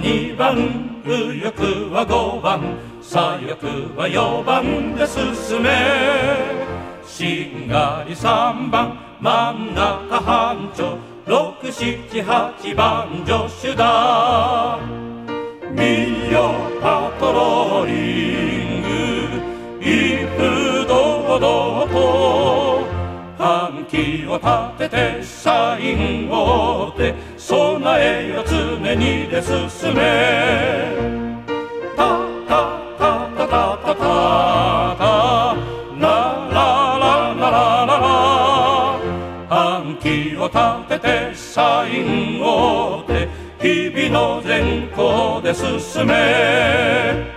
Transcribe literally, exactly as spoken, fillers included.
にばん、右翼はごばん、左翼はよんばんで進め。しんがりさんばん、真ん中班長、ろく、なな、はちばん助手だ。見よパトローリング、威風堂々と半旗を立ててサインを追って備えよ常にで進め。タタタタタタタタラララララララ、半旗を立ててサインを追って日々の善行で進め。